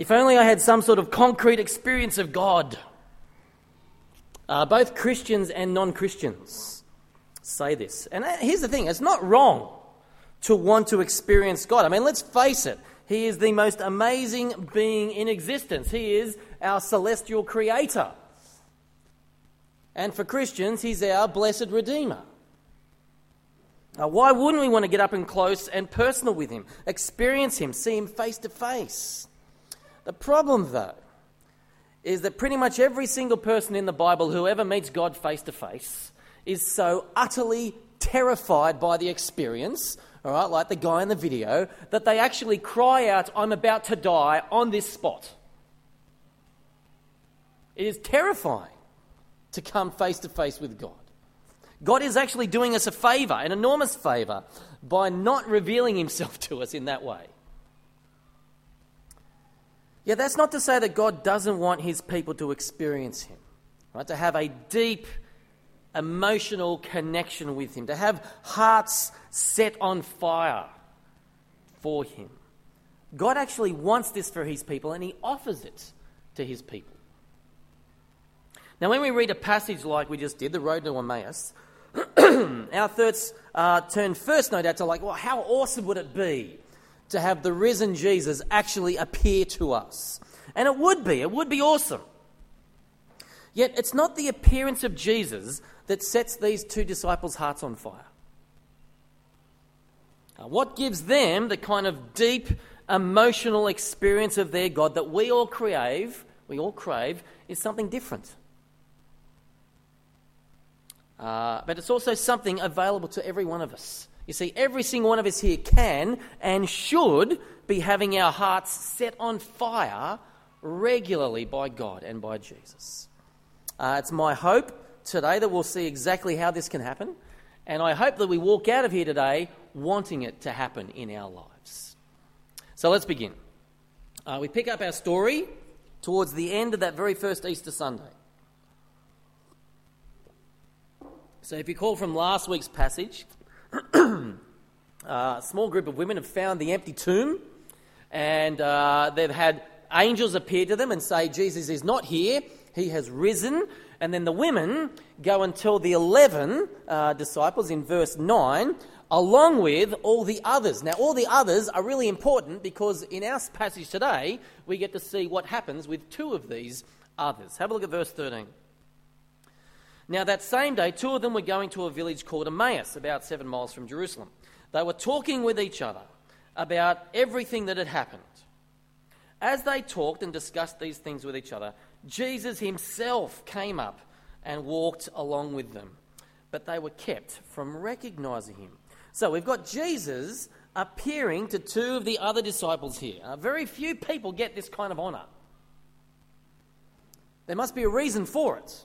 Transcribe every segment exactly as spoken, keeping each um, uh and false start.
If only I had some sort of concrete experience of God. Uh, both Christians and non-Christians say this. And here's the thing, it's not wrong to want to experience God. I mean, let's face it, he is the most amazing being in existence. He is our celestial creator. And for Christians, he's our blessed Redeemer. Now, why wouldn't we want to get up and close and personal with him, experience him, see him face to face? The problem, though, is that pretty much every single person in the Bible who ever meets God face to face is so utterly terrified by the experience, all right, like the guy in the video, that they actually cry out, "I'm about to die," on this spot. It is terrifying to come face to face with God. God is actually doing us a favour, an enormous favour, by not revealing himself to us in that way. Yeah, that's not to say that God doesn't want his people to experience him, right? To have a deep emotional connection with him, to have hearts set on fire for him. God actually wants this for his people, and he offers it to his people. Now, when we read a passage like we just did, the road to Emmaus, our thoughts uh, turn first, no doubt, to like, well, how awesome would it be to have the risen Jesus actually appear to us? And it would be, it would be awesome. Yet it's not the appearance of Jesus that sets these two disciples' hearts on fire. Uh, what gives them the kind of deep emotional experience of their God that we all crave, we all crave, is something different. Uh, but it's also something available to every one of us. You see, every single one of us here can and should be having our hearts set on fire regularly by God and by Jesus. Uh, it's my hope today that we'll see exactly how this can happen, and I hope that we walk out of here today wanting it to happen in our lives. So let's begin. Uh, we pick up our story towards the end of that very first Easter Sunday. So if you recall from last week's passage, uh, a small group of women have found the empty tomb, and uh, they've had angels appear to them and say, Jesus is not here, he has risen. And then the women go and tell the eleven uh, disciples in verse nine, along with all the others. Now, all the others are really important because in our passage today, we get to see what happens with two of these others. Have a look at verse thirteen. Now, that same day, two of them were going to a village called Emmaus, about seven miles from Jerusalem. They were talking with each other about everything that had happened. As they talked and discussed these things with each other, Jesus himself came up and walked along with them, but they were kept from recognizing him. So we've got Jesus appearing to two of the other disciples here. Uh, very few people get this kind of honour. There must be a reason for it.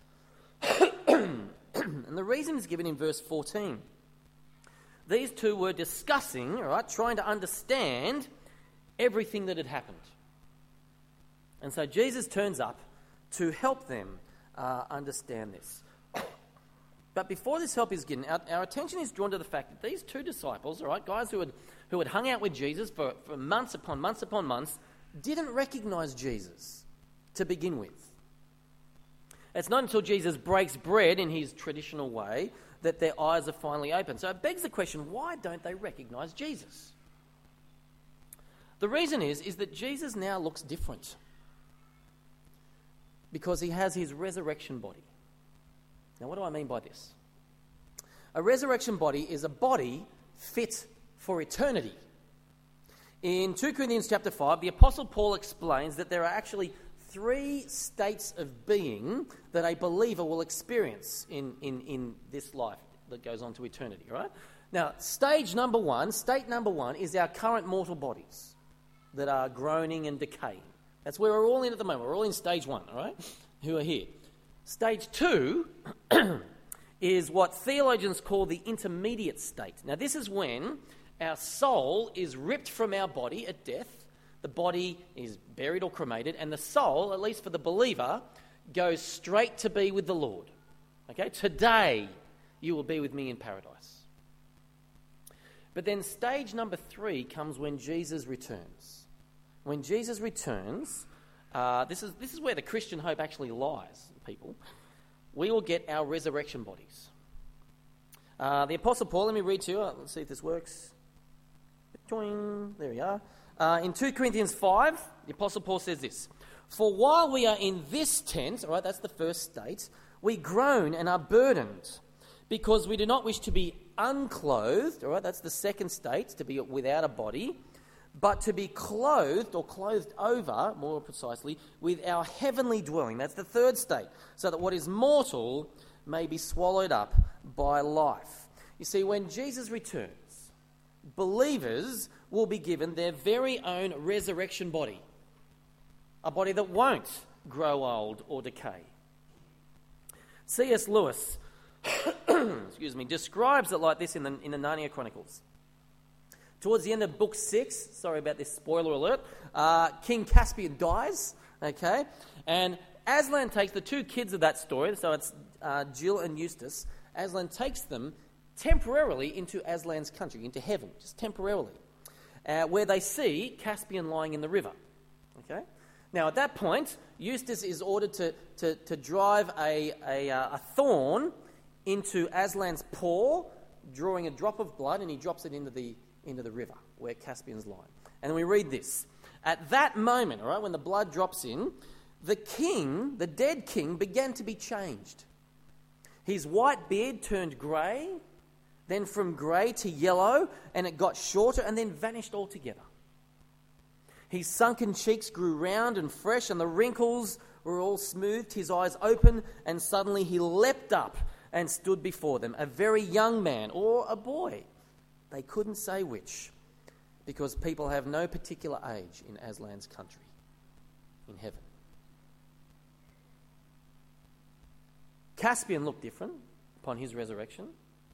And the reason is given in verse fourteen. These two were discussing, all right, trying to understand everything that had happened. And so Jesus turns up to help them uh, understand this. But before this help is given, our, our attention is drawn to the fact that these two disciples, all right, guys who had who had hung out with Jesus for, for months upon months upon months, didn't recognize Jesus to begin with. It's not until Jesus breaks bread in his traditional way that their eyes are finally open. So it begs the question, why don't they recognize Jesus? The reason is, is that Jesus now looks different because he has his resurrection body. Now, what do I mean by this? A resurrection body is a body fit for eternity. In Second Corinthians chapter five, the Apostle Paul explains that there are actually three states of being that a believer will experience in, in, in this life that goes on to eternity, right? Now, stage number one, state number one is our current mortal bodies that are groaning and decaying. That's where we're all in at the moment. We're all in stage one, all right, who are here. Stage two is what theologians call the intermediate state. Now, this is when our soul is ripped from our body at death. The body is buried or cremated, and the soul, at least for the believer, goes straight to be with the Lord. Okay, today you will be with me in paradise. But then stage number three comes when Jesus returns. when Jesus returns, uh, this is this is where the Christian hope actually lies, people. We will get our resurrection bodies. Uh, the Apostle Paul, let me read to you. Let's see if this works. Joing, there we are. Uh, in two Corinthians five, the Apostle Paul says this: "For while we are in this tent," all right, that's the first state, "we groan and are burdened, because we do not wish to be unclothed," all right, that's the second state, to be without a body, "but to be clothed," or clothed over, more precisely, "with our heavenly dwelling." That's the third state, so that what is mortal may be swallowed up by life. You see, when Jesus returns, believers will be given their very own resurrection body, a body that won't grow old or decay. C S Lewis excuse me, describes it like this in the, in the Narnia Chronicles. Towards the end of book six, sorry about this spoiler alert, uh, King Caspian dies, okay, and Aslan takes the two kids of that story, so it's uh, Jill and Eustace. Aslan takes them temporarily into Aslan's country, into heaven, just temporarily, uh, where they see Caspian lying in the river, okay. Now, at that point, Eustace is ordered to, to, to drive a, a, uh, a thorn into Aslan's paw, drawing a drop of blood, and he drops it into the, into the river where Caspian's lying. And then we read this. At that moment, all right, when the blood drops in, the king, the dead king, began to be changed. His white beard turned grey, then from grey to yellow, and it got shorter and then vanished altogether. His sunken cheeks grew round and fresh, and the wrinkles were all smoothed. His eyes opened, and suddenly he leapt up and stood before them, a very young man, or a boy. They couldn't say which, because people have no particular age in Aslan's country, in heaven. Caspian looked different upon his resurrection,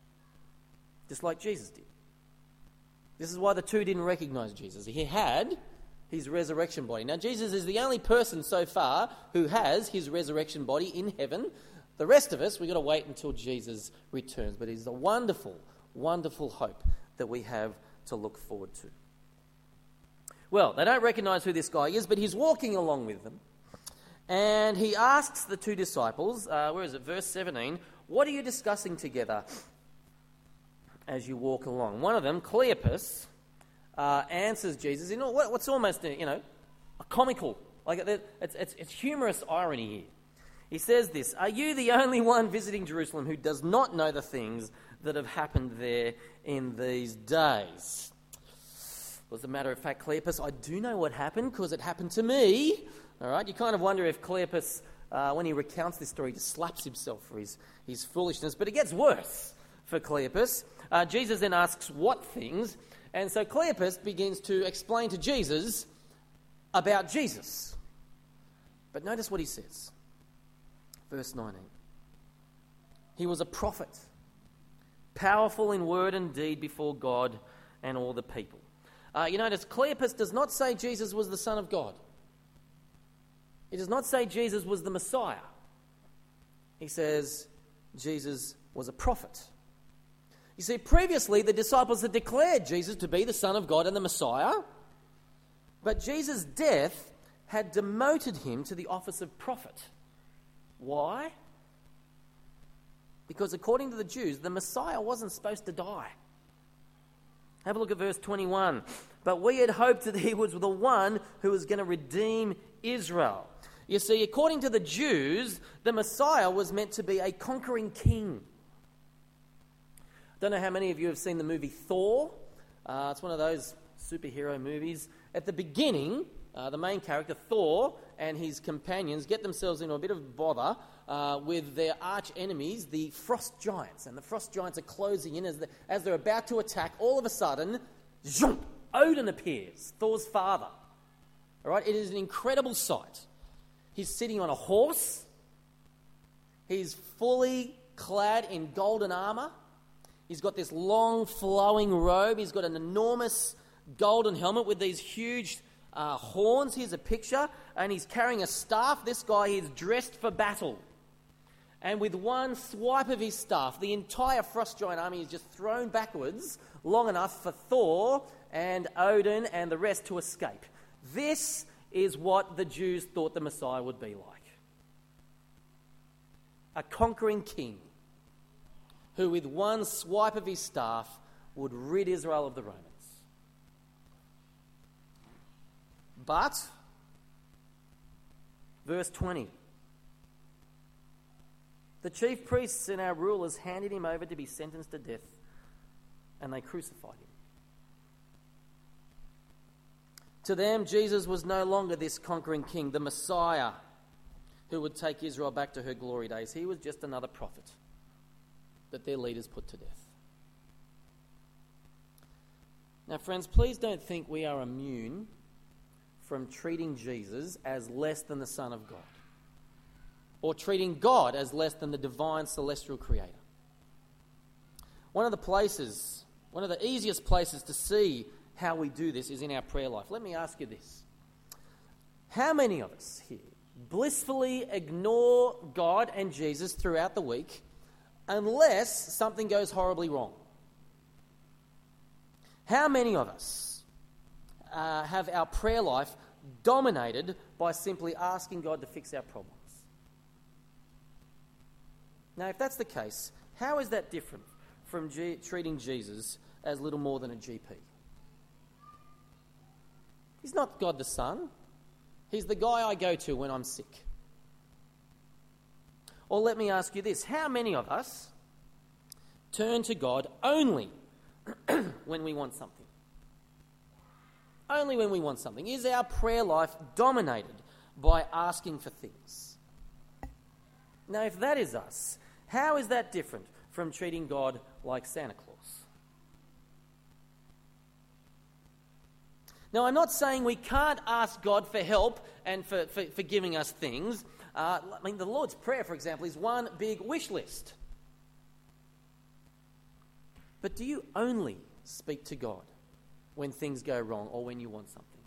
just like Jesus did. This is why the two didn't recognize Jesus. He had his resurrection body. Now, Jesus is the only person so far who has his resurrection body in heaven. The rest of us, we've got to wait until Jesus returns. But it's a wonderful, wonderful hope that we have to look forward to. Well, they don't recognize who this guy is, but he's walking along with them. And he asks the two disciples, uh, where is it, verse seventeen, "What are you discussing together as you walk along?" One of them, Cleopas, uh, answers Jesus in what, what's almost, you know, a comical, like it's, it's, it's humorous irony here. He says this: "Are you the only one visiting Jerusalem who does not know the things that have happened there in these days?" Well, as a matter of fact, Cleopas, I do know what happened because it happened to me. All right, you kind of wonder if Cleopas, uh, when he recounts this story, just slaps himself for his, his foolishness. But it gets worse for Cleopas. Uh, Jesus then asks what things, and so Cleopas begins to explain to Jesus about Jesus. But notice what he says. Verse nineteen. "He was a prophet, powerful in word and deed before God and all the people." Uh, you notice Cleopas does not say Jesus was the Son of God. He does not say Jesus was the Messiah. He says Jesus was a prophet. You see, previously the disciples had declared Jesus to be the Son of God and the Messiah, but Jesus' death had demoted him to the office of prophet. Why? Because according to the Jews, the Messiah wasn't supposed to die. Have a look at verse twenty-one. "But we had hoped that he was the one who was going to redeem Israel." You see, according to the Jews, the Messiah was meant to be a conquering king. I don't know how many of you have seen the movie Thor. Uh, it's one of those superhero movies. At the beginning, uh, the main character, Thor, and his companions get themselves into a bit of bother uh, with their arch enemies, the frost giants. And the frost giants are closing in. As, the, as they're about to attack, all of a sudden, zoom, Odin appears, Thor's father. All right, it is an incredible sight. He's sitting on a horse. He's fully clad in golden armor. He's got this long flowing robe. He's got an enormous golden helmet with these huge uh, horns. Here's a picture. And he's carrying a staff. This guy is dressed for battle. And with one swipe of his staff, the entire frost giant army is just thrown backwards long enough for Thor and Odin and the rest to escape. This is what the Jews thought the Messiah would be like. A conquering king who with one swipe of his staff would rid Israel of the Romans. But, verse twenty, the chief priests and our rulers handed him over to be sentenced to death, and they crucified him. To them, Jesus was no longer this conquering king, the Messiah who would take Israel back to her glory days. He was just another prophet that their leaders put to death. Now, friends, please don't think we are immune from treating Jesus as less than the Son of God, or treating God as less than the divine celestial creator. One of the places, one of the easiest places to see how we do this is in our prayer life. Let me ask you this. How many of us here blissfully ignore God and Jesus throughout the week unless something goes horribly wrong? How many of us uh, have our prayer life dominated by simply asking God to fix our problems? Now, if that's the case, how is that different from G- treating Jesus as little more than a G P? He's not God the Son. He's the guy I go to when I'm sick. Or let me ask you this. How many of us turn to God only when we want something? Only when we want something. Is our prayer life dominated by asking for things? Now, if that is us, how is that different from treating God like Santa Claus? Now, I'm not saying we can't ask God for help and for, for, for giving us things. Uh, I mean, the Lord's Prayer, for example, is one big wish list. But do you only speak to God when things go wrong or when you want something?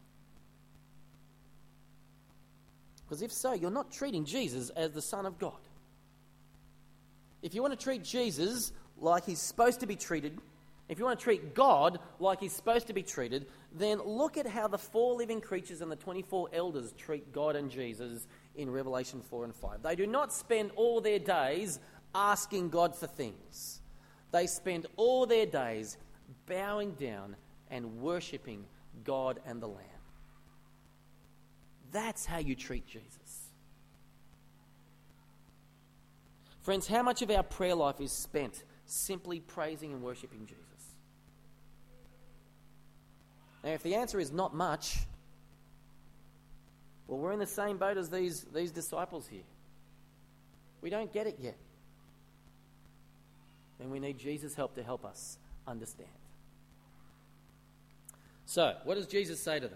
Because if so, you're not treating Jesus as the Son of God. If you want to treat Jesus like he's supposed to be treated, if you want to treat God like he's supposed to be treated, then look at how the four living creatures and the twenty-four elders treat God and Jesus in Revelation four and five. They do not spend all their days asking God for things. They spend all their days bowing down and worshipping God and the Lamb. That's how you treat Jesus. Friends, how much of our prayer life is spent simply praising and worshipping Jesus? Now, if the answer is not much, well, we're in the same boat as these, these disciples here. We don't get it yet. Then we need Jesus' help to help us understand. So, what does Jesus say to them?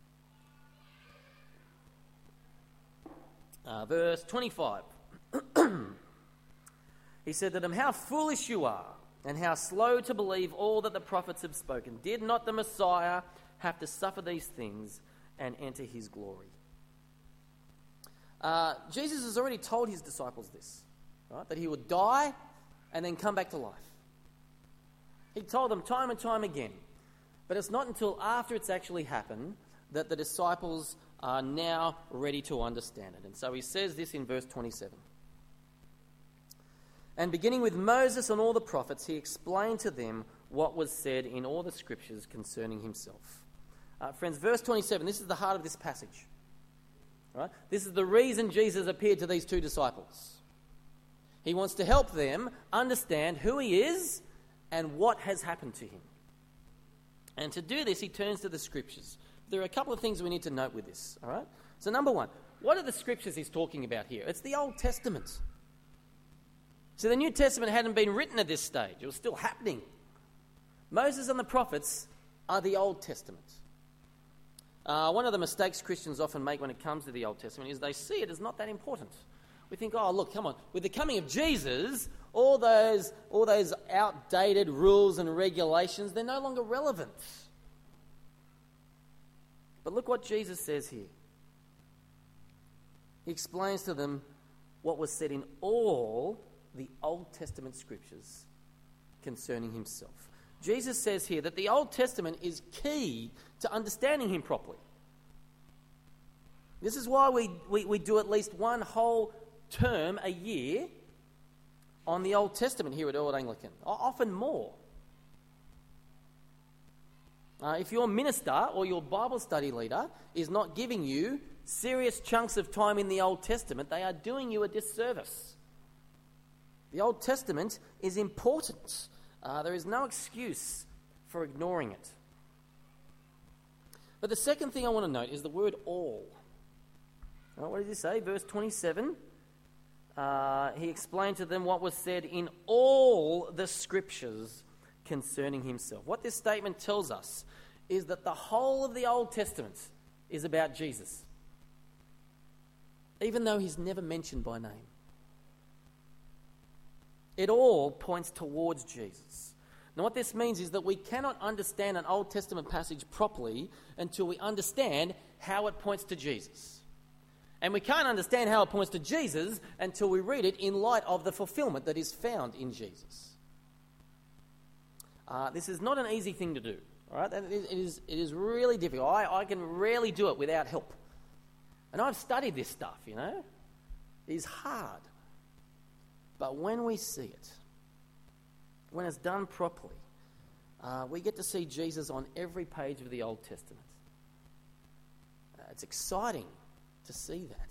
Uh, verse twenty-five. He said to them, "How foolish you are, and how slow to believe all that the prophets have spoken. Did not the Messiah have to suffer these things and enter his glory?" Uh, Jesus has already told his disciples this, right? That he would die and then come back to life. He told them time and time again. But it's not until after it's actually happened that the disciples are now ready to understand it. And so he says this in verse twenty-seven. "And beginning with Moses and all the prophets, he explained to them what was said in all the scriptures concerning himself." Uh, friends, verse twenty-seven, this is the heart of this passage. Right? This is the reason Jesus appeared to these two disciples. He wants to help them understand who he is and what has happened to him. And to do this, he turns to the scriptures. There are a couple of things we need to note with this. All right? So number one, what are the scriptures he's talking about here? It's the Old Testament. So the New Testament hadn't been written at this stage. It was still happening. Moses and the prophets are the Old Testament. Uh, one of the mistakes Christians often make when it comes to the Old Testament is they see it as not that important. We think, oh, look, come on. With the coming of Jesus, all those, all those outdated rules and regulations, they're no longer relevant. But look what Jesus says here. He explains to them what was said in all the Old Testament scriptures concerning himself. Jesus says here that the Old Testament is key to understanding him properly. This is why we, we, we do at least one whole term a year on the Old Testament here at Earl Anglican, often more. Uh, if your minister or your Bible study leader is not giving you serious chunks of time in the Old Testament, they are doing you a disservice. The Old Testament is important. Uh, there is no excuse for ignoring it. But the second thing I want to note is the word all. Well, what did he say? Verse twenty-seven. Uh, he explained to them what was said in all the scriptures concerning himself. What this statement tells us is that the whole of the Old Testament is about Jesus, even though he's never mentioned by name. It all points towards Jesus. Now, what this means is that we cannot understand an Old Testament passage properly until we understand how it points to Jesus. And we can't understand how it points to Jesus until we read it in light of the fulfillment that is found in Jesus. Uh, this is not an easy thing to do. All right? It is, it is, it is really difficult. I, I can rarely do it without help. And I've studied this stuff, you know. It is hard. But when we see it, when it's done properly, uh, we get to see Jesus on every page of the Old Testament. Uh, it's exciting to see that.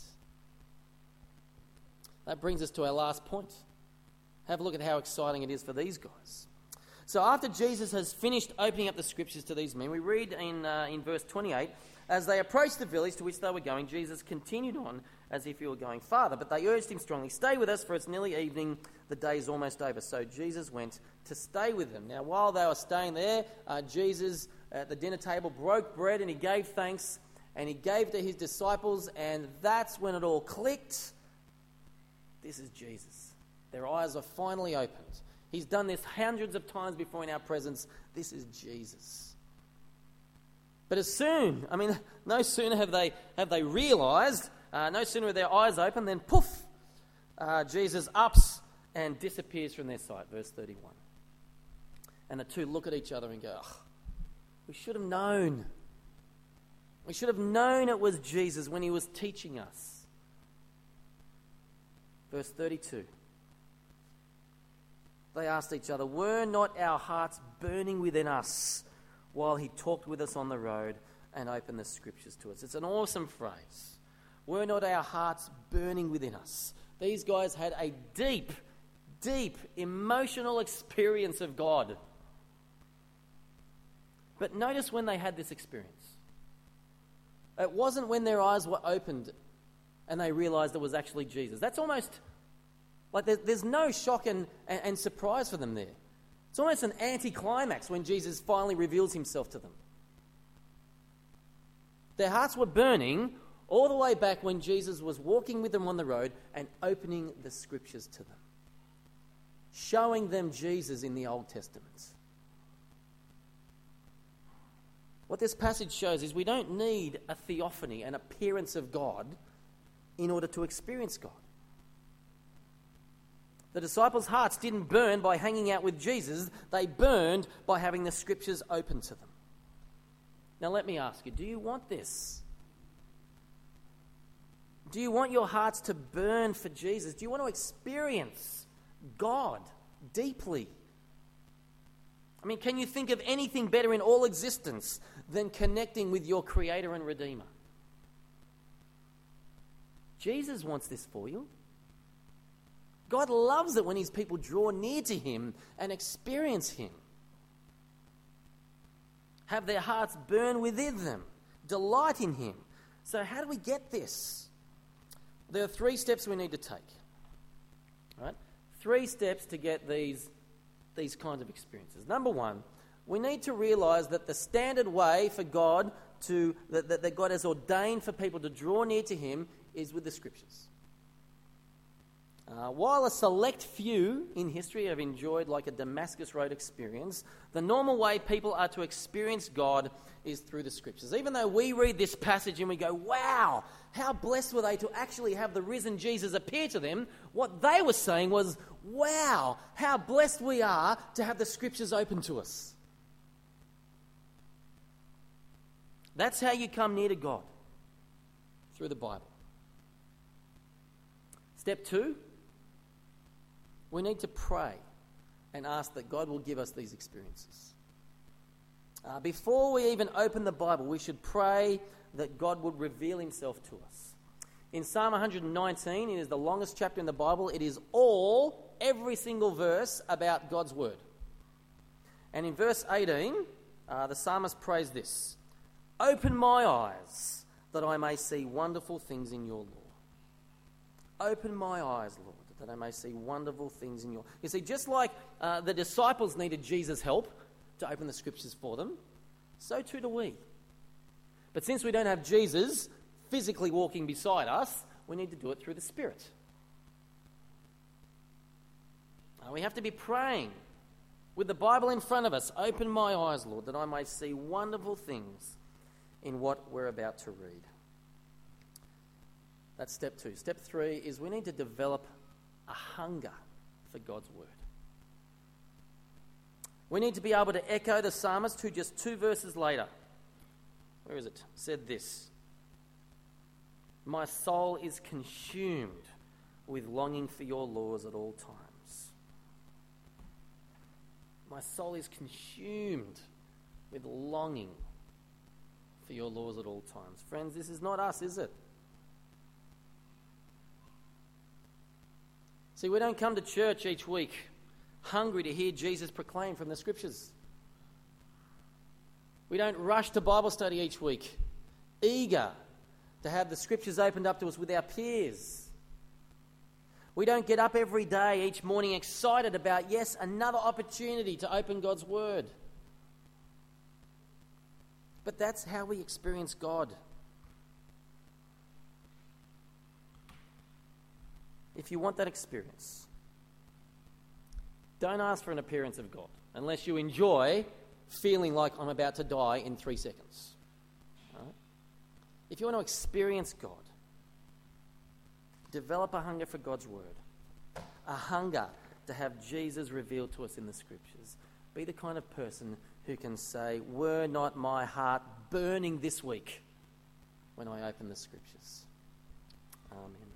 That brings us to our last point. Have a look at how exciting it is for these guys. So after Jesus has finished opening up the scriptures to these men, we read in, uh, in verse twenty-eight, as they approached the village to which they were going, Jesus continued on as if he were going farther. But they urged him strongly, "Stay with us, for it's nearly evening. The day is almost over." So Jesus went to stay with them. Now, while they were staying there, uh, Jesus at the dinner table broke bread and he gave thanks and he gave to his disciples, and that's when it all clicked. This is Jesus. Their eyes are finally opened. He's done this hundreds of times before in our presence. This is Jesus. But as soon, I mean, no sooner have they have they realised, uh, no sooner are their eyes open, then poof, uh, Jesus ups and disappears from their sight. Verse thirty-one. And the two look at each other and go, oh, we should have known. We should have known it was Jesus when he was teaching us. Verse thirty-two. They asked each other, "Were not our hearts burning within us while he talked with us on the road and opened the scriptures to us?" It's an awesome phrase. Were not our hearts burning within us? These guys had a deep, deep emotional experience of God. But notice when they had this experience. It wasn't when their eyes were opened and they realised it was actually Jesus. That's almost like there's, there's no shock and, and, and surprise for them there. It's almost an anticlimax when Jesus finally reveals himself to them. Their hearts were burning all the way back when Jesus was walking with them on the road and opening the scriptures to them, showing them Jesus in the Old Testament. What this passage shows is we don't need a theophany, an appearance of God, in order to experience God. The disciples' hearts didn't burn by hanging out with Jesus. They burned by having the scriptures open to them. Now let me ask you, do you want this? Do you want your hearts to burn for Jesus? Do you want to experience God deeply? I mean, can you think of anything better in all existence than connecting with your Creator and Redeemer? Jesus wants this for you. God loves it when his people draw near to him and experience him. Have their hearts burn within them. Delight in him. So how do we get this? There are three steps we need to take. Right? Three steps to get these, these kinds of experiences. Number one, we need to realise that the standard way for God to that, that, that God has ordained for people to draw near to him is with the scriptures. Uh, while a select few in history have enjoyed like a Damascus Road experience, the normal way people are to experience God is through the scriptures. Even though we read this passage and we go, wow, how blessed were they to actually have the risen Jesus appear to them, what they were saying was, wow, how blessed we are to have the scriptures open to us. That's how you come near to God, through the Bible. Step two, we need to pray and ask that God will give us these experiences. Uh, before we even open the Bible, we should pray that God would reveal himself to us. In Psalm one nineteen, it is the longest chapter in the Bible. It is all, every single verse about God's word. And in verse eighteen, uh, the psalmist prays this: "Open my eyes, that I may see wonderful things in your law." Open my eyes, Lord, that I may see wonderful things in your... You see, just like uh, the disciples needed Jesus' help to open the scriptures for them, so too do we. But since we don't have Jesus physically walking beside us, we need to do it through the Spirit. Uh, we have to be praying with the Bible in front of us. Open my eyes, Lord, that I may see wonderful things in what we're about to read. That's step two. Step three is we need to develop a hunger for God's word. We need to be able to echo the psalmist who just two verses later, where is it, said this: "My soul is consumed with longing for your laws at all times." My soul is consumed with longing for your laws at all times. Friends, this is not us, is it? See, we don't come to church each week hungry to hear Jesus proclaimed from the scriptures. We don't rush to Bible study each week eager to have the scriptures opened up to us with our peers. We don't get up every day, each morning, excited about, yes, another opportunity to open God's word. But that's how we experience God. If you want that experience, don't ask for an appearance of God unless you enjoy feeling like I'm about to die in three seconds. Right? If you want to experience God, develop a hunger for God's word, a hunger to have Jesus revealed to us in the scriptures. Be the kind of person who can say, "Were not my heart burning this week when I open the scriptures?" Amen.